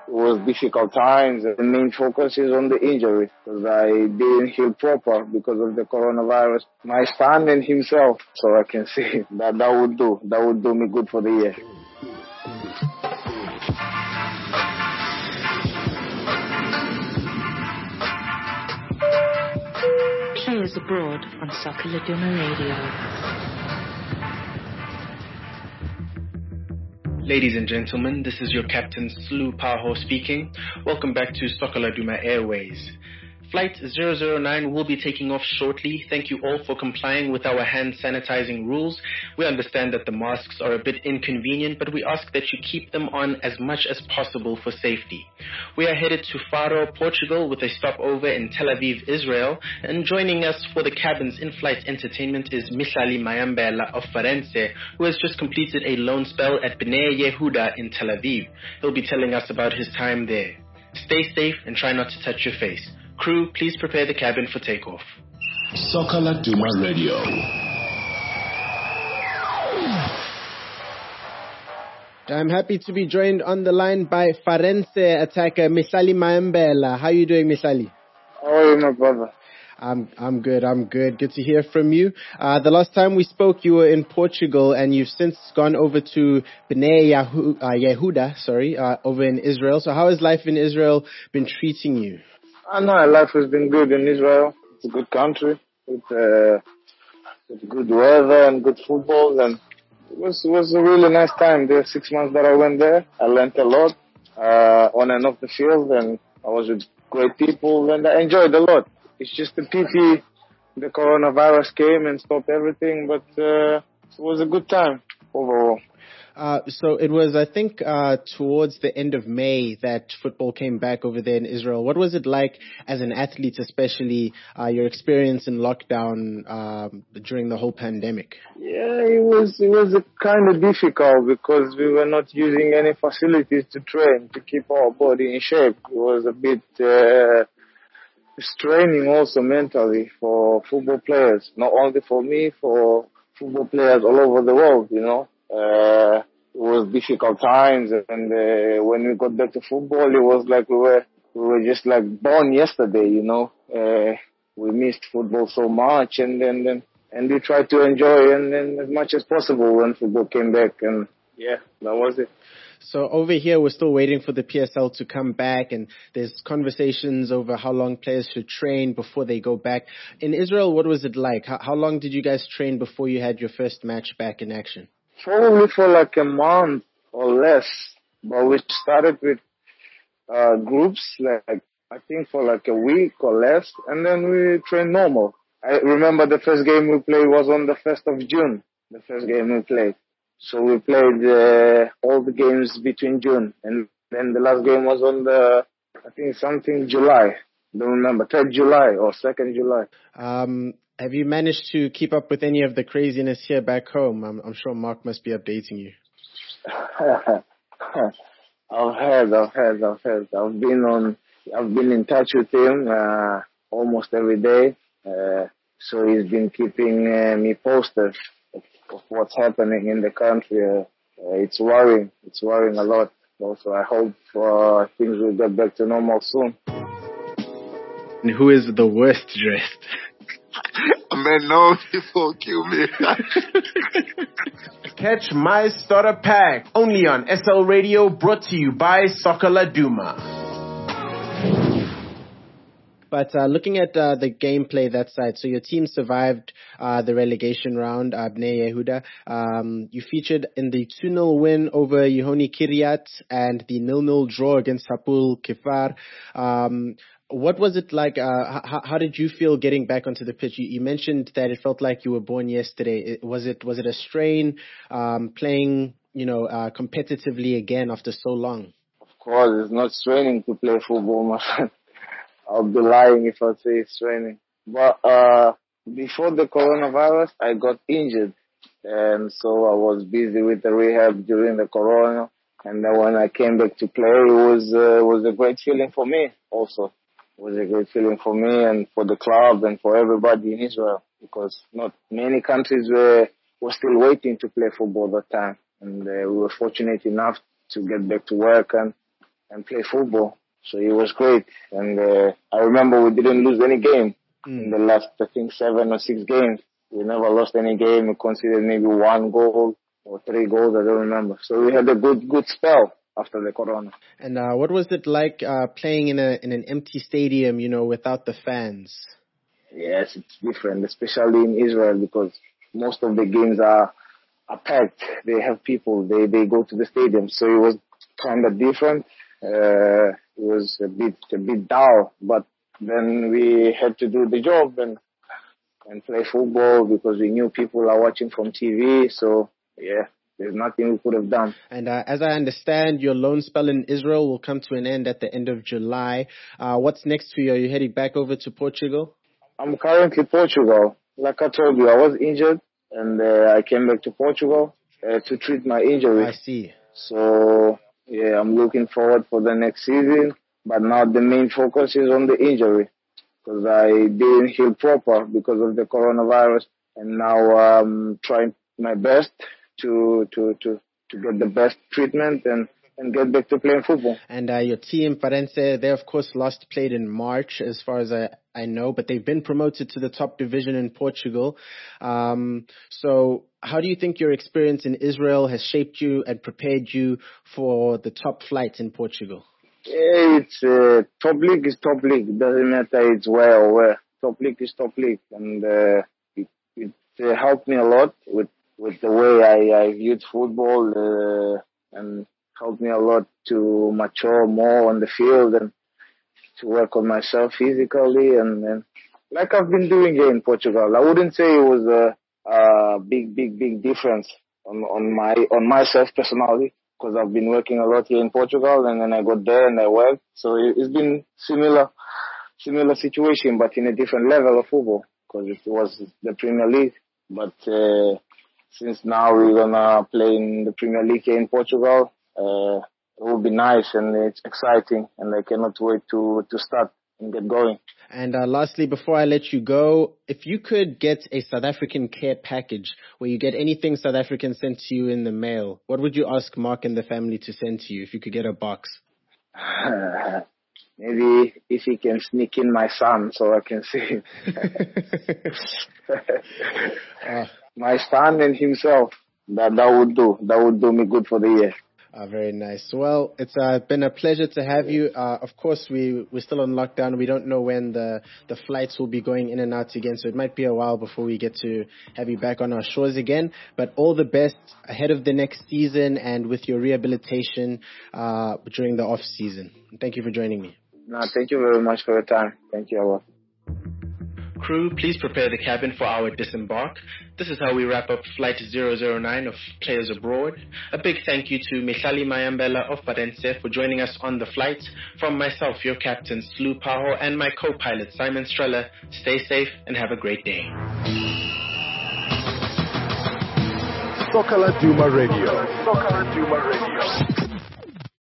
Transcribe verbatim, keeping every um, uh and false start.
it was difficult times. The main focus is on the injury because I didn't heal proper because of the coronavirus. My son and himself, so I can see that that would do. That would do me good for the year. Players Abroad on Soccer Laduma Radio. Ladies and gentlemen, this is your captain Slu Paho speaking. Welcome back to Soccer Laduma Airways. Flight zero zero nine will be taking off shortly. Thank you all for complying with our hand sanitizing rules. We understand that the masks are a bit inconvenient, but we ask that you keep them on as much as possible for safety. We are headed to Faro, Portugal with a stopover in Tel Aviv, Israel. And joining us for the cabin's in-flight entertainment is Mihlali Mayambela of Farense, who has just completed a loan spell at Bnei Yehuda in Tel Aviv. He'll be telling us about his time there. Stay safe and try not to touch your face. Crew, please prepare the cabin for takeoff. Soccer Laduma Radio. I'm happy to be joined on the line by Farense attacker Mihlali Mayambela. How are you doing, Mihlali? How are you, my brother? I'm I'm good. I'm good. Good to hear from you. Uh, the last time we spoke, you were in Portugal, and you've since gone over to Bnei Yehu, uh, Yehuda, sorry, uh, over in Israel. So, how has life in Israel been treating you? I know life has been good in Israel. It's a good country with, uh, with good weather and good football, and it was it was a really nice time. The six months that I went there, I learned a lot uh, on and off the field, and I was with great people, and I enjoyed a lot. It's just a pity the coronavirus came and stopped everything, but uh, it was a good time overall. Uh, so it was, I think, uh, towards the end of May that football came back over there in Israel. What was it like as an athlete, especially uh, your experience in lockdown um, during the whole pandemic? Yeah, it was it was kind of difficult because we were not using any facilities to train to keep our body in shape. It was a bit uh, straining also mentally for football players, not only for me, for football players all over the world, you know. Uh, it was difficult times, and uh, when we got back to football, it was like we were we were just like born yesterday, you know. Uh, we missed football so much, and then and, and we tried to enjoy and, and as much as possible when football came back, and yeah, that was it. So over here, we're still waiting for the P S L to come back, and there's conversations over how long players should train before they go back. In Israel, what was it like? How, how long did you guys train before you had your first match back in action? Probably for like a month or less, but we started with uh, groups, like I think for like a week or less, and then we trained normal. I remember the first game we played was on the first of June, the first game we played. So we played uh, all the games between June, and then the last game was on the, I think something July, don't remember, third July or second July. Um, have you managed to keep up with any of the craziness here back home? I'm, I'm sure Mark must be updating you. I've heard, I've heard, I've heard. I've been on, I've been in touch with him uh, almost every day. Uh, so he's been keeping uh, me posted of, of what's happening in the country. Uh, uh, it's worrying. It's worrying a lot. Also, I hope uh, things will get back to normal soon. And who is the worst dressed? Man, no, people kill me. Catch my starter pack only on S L Radio, brought to you by Soccer Laduma. But uh, looking at uh, the gameplay that side, so your team survived uh, the relegation round, uh, Bnei Yehuda. Um, you featured in the two nil win over Yehoni Kiryat and the nil nil draw against Hapoel Kfar. Um, what was it like? Uh, how, how did you feel getting back onto the pitch? You, you mentioned that it felt like you were born yesterday. It, was it was it a strain um, playing, you know, uh, competitively again after so long? Of course, it's not straining to play football, my friend. I'll be lying if I say it's training. But uh, before the coronavirus, I got injured. And so I was busy with the rehab during the corona. And then when I came back to play, it was, uh, was a great feeling for me also. It was a great feeling for me and for the club and for everybody in Israel. Because not many countries were, were still waiting to play football at that time. And uh, we were fortunate enough to get back to work and and play football. So it was great. And uh, I remember we didn't lose any game mm. in the last, I think, seven or six games. We never lost any game. We conceded maybe one goal or three goals. I don't remember. So we had a good, good spell after the corona. And uh, what was it like uh, playing in a in an empty stadium, you know, without the fans? Yes, it's different, especially in Israel, because most of the games are are packed. They have people. They they go to the stadium. So it was kind of different. Uh, it was a bit a bit dull, but then we had to do the job and and play football because we knew people are watching from T V. So yeah, there's nothing we could have done. And uh, as I understand, your loan spell in Israel will come to an end at the end of July. Uh, what's next for you? Are you heading back over to Portugal? I'm currently Portugal. Like I told you, I was injured and uh, I came back to Portugal uh, to treat my injury. I see. So yeah, I'm looking forward for the next season. But now the main focus is on the injury because I didn't heal proper because of the coronavirus. And now I'm trying my best to to to to get the best treatment and and get back to playing football. And uh, your team, Farense, they of course last played in March, as far as I, I know, but they've been promoted to the top division in Portugal. Um, so how do you think your experience in Israel has shaped you and prepared you for the top flight in Portugal? Yeah, it's uh, top league is top league. It doesn't matter it's where or where. Top league is top league, and uh, it, it uh, helped me a lot with with the way I, I viewed football uh, and helped me a lot to mature more on the field and to work on myself physically and, and like I've been doing here in Portugal. I wouldn't say it was a, a big, big, big difference on, on my on myself personally because I've been working a lot here in Portugal and then I got there and I worked. So it, it's been similar, similar situation but in a different level of football because it was the Premier League. But uh, since now we're gonna play in the Premier League here in Portugal, uh, it will be nice and it's exciting and I cannot wait to, to start and get going. And uh, lastly, before I let you go, if you could get a South African care package where you get anything South African sent to you in the mail, what would you ask Mark and the family to send to you if you could get a box? Maybe if he can sneak in my son so I can see uh, my son and himself. That that would do. That would do me good for the year. Uh, very nice. Well, it's uh, been a pleasure to have you. Uh, of course, we, we're still on lockdown. We don't know when the, the flights will be going in and out again, so it might be a while before we get to have you back on our shores again. But all the best ahead of the next season and with your rehabilitation uh, during the off-season. Thank you for joining me. No, thank you very much for your time. Thank you a lot. Crew, please prepare the cabin for our disembark. This is how we wrap up Flight zero zero nine of Players Abroad. A big thank you to Mihlali Mayambela of Farense for joining us on the flight. From myself, your captain, Slu Paho, and my co-pilot, Simon Streller, stay safe and have a great day. Soccer Laduma Radio. Soccer Laduma Radio.